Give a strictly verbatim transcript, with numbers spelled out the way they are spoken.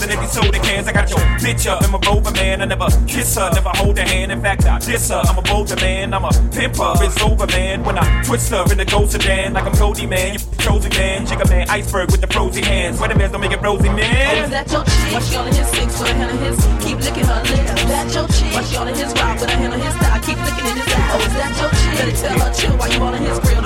selling empty soda cans. I got your bitch up in my rover, man. I never kiss her, never hold her hand. In fact, I diss her. I'm a bolder man, I'm a pimper. It's over, man. When I twist her in the ghost sedan, like I'm Goldie, man. You chosen man, jigger man, iceberg with the prosy hands. Where the man's don't make it rosy, man. Oh, is that your chick? Why she on his six with a hand on his? Keep licking her lips. Is that your chick? Why she on his rock with a hand on his thigh? Keep licking in his eye. Oh, is that your chick? Better tell her chill while you on his grill.